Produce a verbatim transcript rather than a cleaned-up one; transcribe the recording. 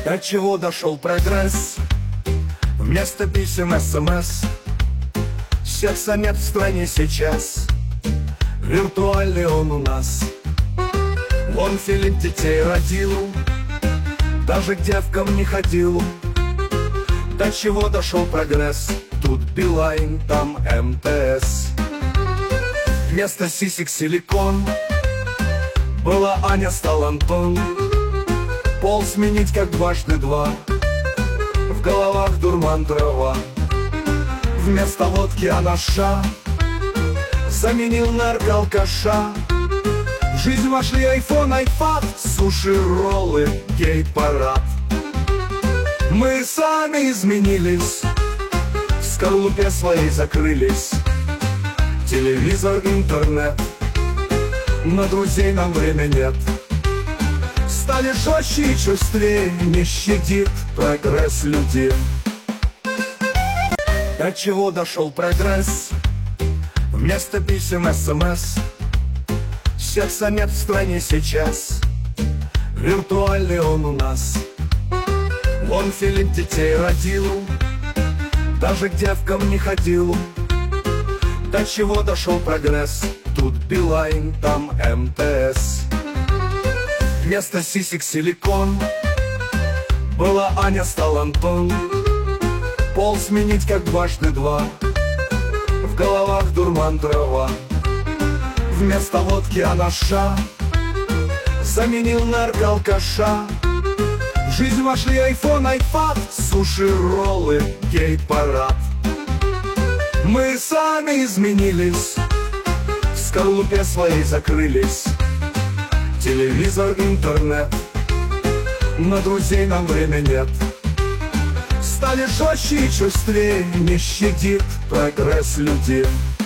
До чего дошел прогресс? Вместо писем СМС. Секса нет в стране сейчас, виртуальный он у нас. Он Филипп детей родил, даже к девкам не ходил. До чего дошел прогресс? Тут Билайн, там МТС. Вместо сисек силикон. Была Аня, стал Антон. Пол сменить как дважды два. В головах дурман трава. Вместо водки анаша заменил наркоалкаша. В жизнь вошли айфон, айпад, суши-роллы, гей-парад. Мы сами изменились, в скорлупе своей закрылись. Телевизор, интернет, на друзей нам время нет. Стали жестче и чувствее, не щадит прогресс людей. До чего дошел прогресс? Вместо писем СМС. Секса нет в стране сейчас, виртуальный он у нас. Он Филипп детей родил, даже к девкам не ходил. До чего дошел прогресс? Тут Билайн, там МТС. Вместо сисек силикон. Была Аня, стал Антон. Пол сменить как дважды два. В головах дурман трава. Вместо водки анаша заменил наркоалкаша. В жизнь вошли айфон, айпад, суши-роллы, гей-парад. Мы сами изменились, в скорлупе своей закрылись. Телевизор, интернет, на друзей нам время нет. Стали жестче и чувствее, не щадит прогресс людей.